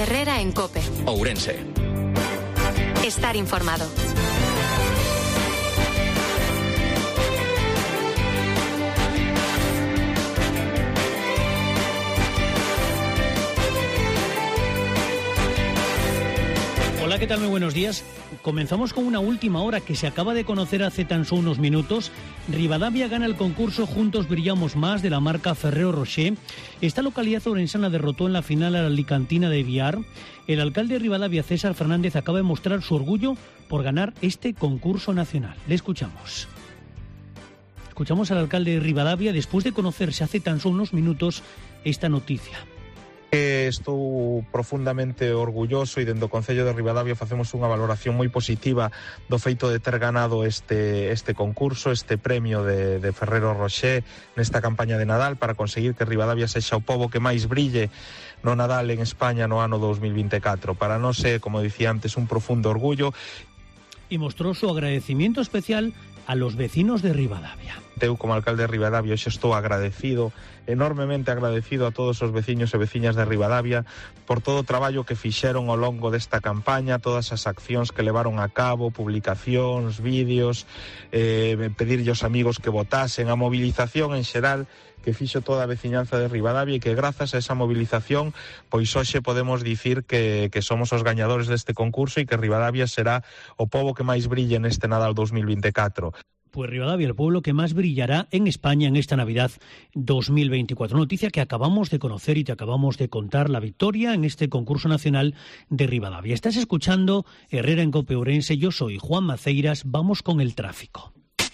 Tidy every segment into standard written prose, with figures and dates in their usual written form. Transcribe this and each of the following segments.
Herrera en COPE. Ourense. Estar informado. Hola, ¿qué tal? Muy buenos días. Comenzamos con una última hora que se acaba de conocer hace tan solo unos minutos. Rivadavia gana el concurso Juntos Brillamos Más de la marca Ferrero Rocher. Esta localidad orensana derrotó en la final a la alicantina de Biar. El alcalde de Rivadavia, César Fernández, acaba de mostrar su orgullo por ganar este concurso nacional. Le escuchamos. Escuchamos al alcalde de Rivadavia después de conocerse hace tan solo unos minutos esta noticia. Estou profundamente orgulloso e dentro do Concello de Rivadavia facemos unha valoración moi positiva do feito de ter ganado este concurso, este premio de Ferrero Rocher nesta campaña de Nadal para conseguir que Rivadavia sexa o pobo que máis brille no Nadal en España no ano 2024. Para nós é, como dicía antes, un profundo orgullo. Y mostró su agradecimiento especial a los vecinos de Rivadavia. Eu, como alcalde de Rivadavia, hoxe estou agradecido, enormemente agradecido a todos os veciños e veciñas de Rivadavia por todo o traballo que fixeron ao longo desta campaña, todas as accións que levaron a cabo, publicacións, vídeos, pedirlle aos amigos que votasen, a movilización en xeral que fixo toda a veciñanza de Rivadavia e que grazas a esa movilización pois hoxe podemos dicir que somos os gañadores deste concurso e que Rivadavia será o pobo que máis brille neste Nadal 2024. Pues Rivadavia, el pueblo que más brillará en España en esta Navidad 2024. Noticia que acabamos de conocer y te acabamos de contar, la victoria en este concurso nacional de Rivadavia. Estás escuchando Herrera en COPE Ourense, yo soy Juan Maceiras, vamos con el tráfico.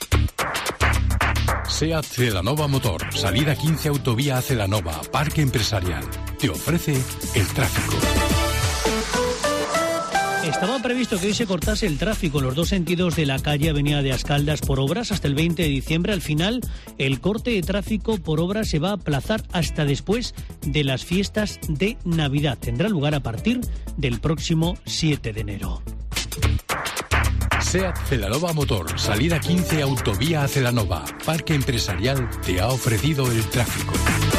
SEAT Celanova Motor, salida 15 autovía a Celanova, Parque Empresarial. Te ofrece el tráfico. Estaba previsto que hoy se cortase el tráfico en los dos sentidos de la calle Avenida de Ascaldas por obras hasta el 20 de diciembre. Al final, el corte de tráfico por obras se va a aplazar hasta después de las fiestas de Navidad. Tendrá lugar a partir del próximo 7 de enero. SEAT Celanova Motor, salida 15 autovía a Celanova, Parque Empresarial te ha ofrecido el tráfico.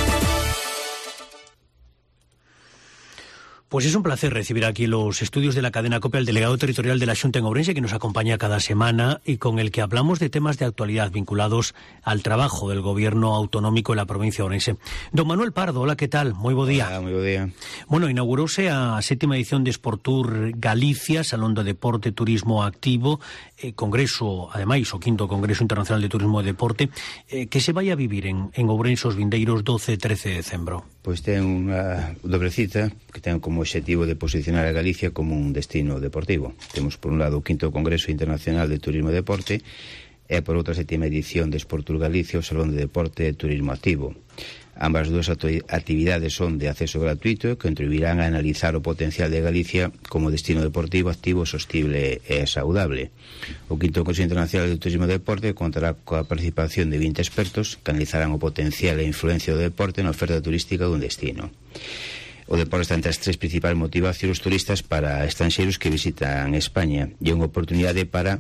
Pues es un placer recibir aquí los estudios de la cadena COPE al delegado territorial de la Xunta en Ourense, que nos acompaña cada semana y con el que hablamos de temas de actualidad vinculados al trabajo del gobierno autonómico de la provincia de Ourense. Don Manuel Pardo, hola, ¿qué tal? Muy bo día. Hola, muy bo día. Bueno, inaugurouse a 7ª edición de Sportur Galicia, Salón de Deporte, Turismo Activo, congreso, ademais, o 5º Congreso Internacional de Turismo e Deporte, que se vai a vivir en Ourense os vindeiros 12 e 13 de decembro. Pois ten unha dobre cita que ten como obxectivo de posicionar a Galicia como un destino deportivo. Temos por un lado o 5º Congreso Internacional de Turismo e Deporte e por outra 7ª edición de Sportur Galicia, o Salón de Deporte e Turismo Activo. Ambas dúas actividades son de acceso gratuito que contribuirán a analizar o potencial de Galicia como destino deportivo activo, sostible e saudable. O 5º Congreso Internacional de Turismo e Deporte contará coa participación de 20 expertos que analizarán o potencial e influencia do deporte na oferta turística dun destino. O deporte está entre as 3 principais motivacións turistas para estranxeiros que visitan España e é unha oportunidade para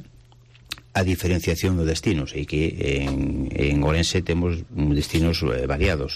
a diferenciación dos destinos e que en Ourense temos destinos variados.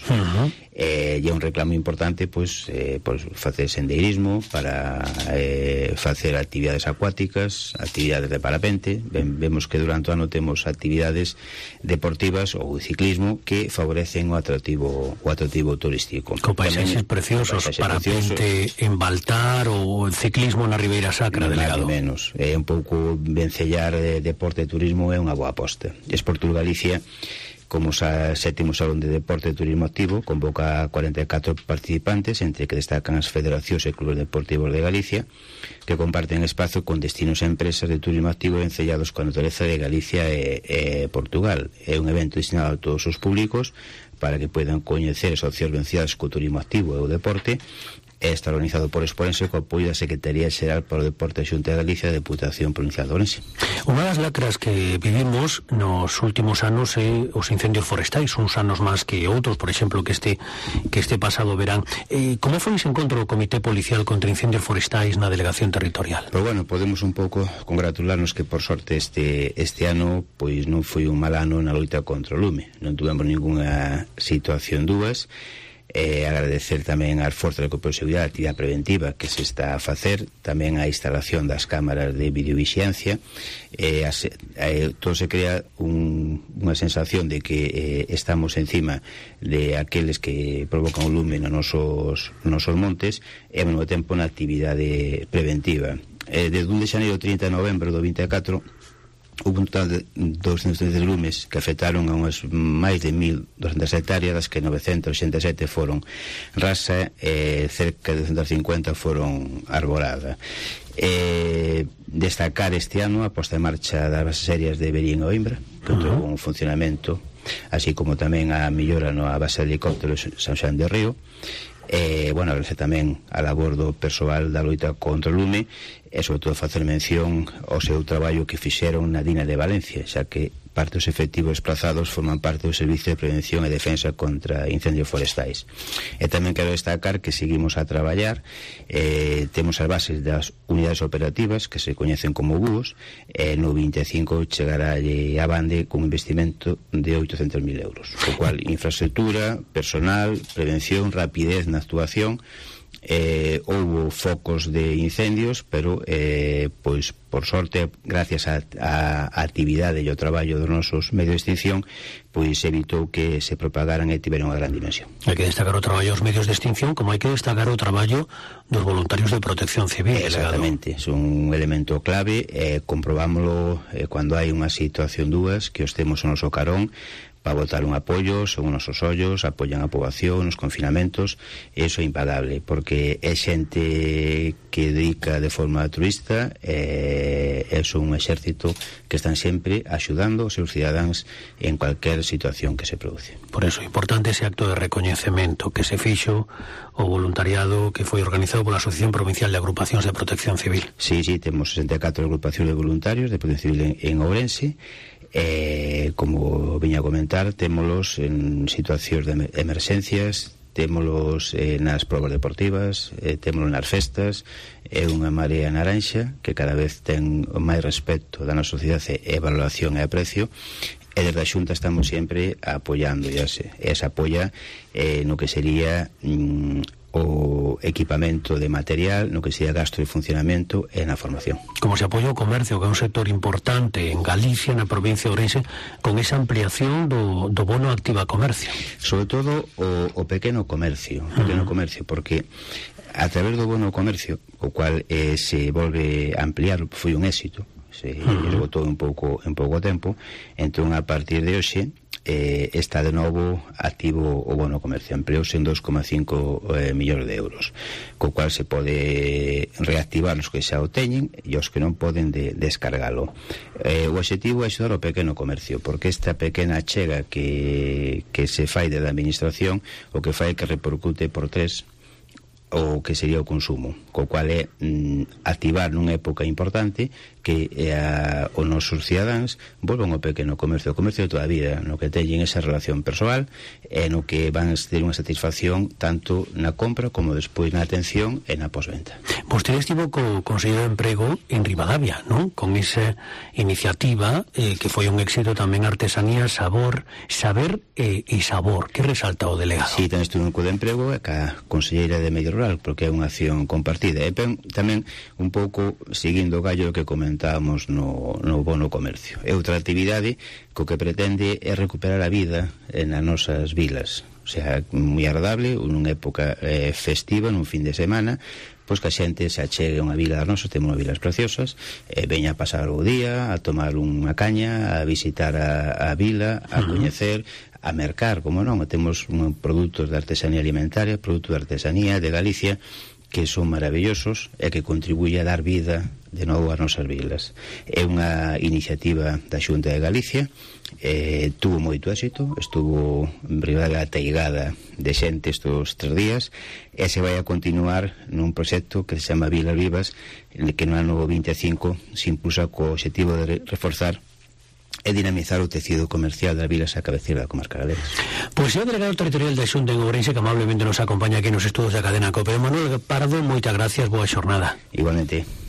E é un reclamo importante pois facer sendeirismo, para facer actividades acuáticas, actividades de parapente. Vemos que durante o ano temos actividades deportivas ou ciclismo que favorecen o atractivo turístico. Con paisaxes preciosos, parapente en Baltar ou ciclismo na Ribeira Sacra, delegado. Menos, é un pouco vencellar deporte e turismo é unha boa aposta. Sportur Galicia, como o 7º Salón de Deporte e Turismo Activo, convoca a 44 participantes, entre que destacan as federacións e clubes deportivos de Galicia, que comparten espazo con destinos e empresas de turismo activo vencellados coa natureza de Galicia e Portugal. É un evento destinado a todos os públicos para que poidan coñecer as opcións vencidas co turismo activo e o deporte. Está organizado por Exporense co apoio da Secretaría Xeral para o Deporte da Xunta de Galicia e Deputación Provincial de Ourense. Unha das lacras que vivimos nos últimos anos é os incendios forestais, uns anos máis que outros, por exemplo, que este pasado verán. Como foi ese encontro do Comité Policial contra Incendios Forestais na Delegación Territorial? Pois bueno, podemos un pouco congratularnos que por sorte este ano pois non foi un mal ano na loita contra o lume. Non tuvemos ningunha situación dúas. agradecer tamén a esforzo de seguridade, a actividade preventiva que se está a facer, tamén a instalación das cámaras de videovixiancia. Todo se crea unha sensación de que estamos encima de aqueles que provocan o lume nos nosos montes e ao mesmo tempo na actividade preventiva. Desde 1 de xaneiro ao 30 de novembro do 24 houve un total de 230 lumes que afectaron a unhas máis de 1.200 hectáreas, das que 987 foron rasa e cerca de 250 foron arborada. Destacar este ano a posta en marcha das bases aéreas de Verín e Oimbra, que tuvo un funcionamento, así como tamén a mellora na base de helicópteros San Xoán de Río. Agradecer tamén a labor do persoal da loita contra o lume e sobre todo facer mención ao seu traballo que fixeron na Dina de Valencia, xa que parte dos efectivos desplazados forman parte do Servicio de Prevención e Defensa contra Incendios Forestais. E tamén quero destacar que seguimos a traballar, temos as bases das unidades operativas que se coñecen como BUOS, e no 25 chegará a bande con un investimento de 800.000 euros, o cual infraestructura, personal, prevención, rapidez na actuación. Houbo focos de incendios, pero pois por sorte, gracias á actividade e ao traballo dos nosos medios de extinción, pois evitou que se propagaran e tiveron unha gran dimensión. Hai que destacar o traballo dos medios de extinción, como hai que destacar o traballo dos voluntarios de protección civil. Exactamente, son un elemento clave, comprobámoslo cando hai unha situación dúas, que os temos o noso carón para botar un apoio, son os nosos ollos, apoian a poboación, os confinamentos. Eso é impagable, porque é xente que dedica de forma altruista, é un exército que están sempre axudando os seus cidadáns en cualquier situación que se produce. Por eso, importante ese acto de recoñecemento que se fixo o voluntariado que foi organizado pola Asociación Provincial de Agrupacións de Protección Civil. Sí, temos 64 agrupacións de voluntarios de Protección Civil en Ourense. Como viña a comentar, témolos en situacións de emerxencias, témolos nas probas deportivas, témolos nas festas. É unha marea naranxa que cada vez ten máis respecto da nosa sociedade e valoración e aprecio, e desde a Xunta estamos sempre apoiando, e esa apoia no que sería o equipamento de material, no que sería gasto de funcionamento e na formación. Como se apoia o comercio, que é un sector importante en Galicia, na provincia de Ourense, con esa ampliación do bono Activa Comercio? Sobre todo o pequeno comercio, porque a través do bono comercio, o cual se volve a ampliar, foi un éxito, se esgotou en pouco tempo, entón a partir de hoxe está de novo activo o bono comercio, empleouse en 2,5 millóns de euros, co cual se pode reactivar os que xa o teñen e os que non poden descargalo. O objetivo é axudar o pequeno comercio, porque esta pequena chega que se fai da administración, o que fai que repercute por 3 o que sería o consumo, co cual é activar nunha época importante que os nosos cidadáns volvan ao pequeno comercio, o comercio de toda a vida, no que teñen esa relación persoal e no que van a ter unha satisfacción tanto na compra como despois na atención e na posventa. Vostede estivo co Consello de Emprego en Ribadavia, non? Con esa iniciativa que foi un éxito tamén, artesanía, saber e sabor. Que resalta o delegado? Sí, tamén estuve co de Emprego e ca Conselleira de Medio Rural, porque é unha acción compartida. E tamén un pouco seguindo o gallo que comentábamos no bono comercio. É outra actividade co que pretende é recuperar a vida nas nosas vilas. O sea, moi agradable, nunha época festiva, nun fin de semana, pois que a xente se achegue a unha vila das nosas, temos unhas vilas preciosas, veña a pasar o día, a tomar unha caña, a visitar a vila, a coñecer, a mercar, como non, temos produtos de artesanía alimentaria, produtos de artesanía de Galicia, que son maravillosos e que contribuye a dar vida de novo ás nosas vilas. É unha iniciativa da Xunta de Galicia, tuvo moito éxito, estuvo en Ribadavia ateigada de xente estes 3 días, e se vai a continuar nun proxecto que se chama Vilas Vivas, que no ano 25 se impulsa co objetivo de reforzar e dinamizar o tecido comercial das vilas a cabeceira da comarca galega. Pois é o delegado territorial da Xunta en Ourense, que amablemente nos acompaña aquí nos estudos da cadena COPE. Manuel Pardo, moitas gracias, boa xornada. Igualmente.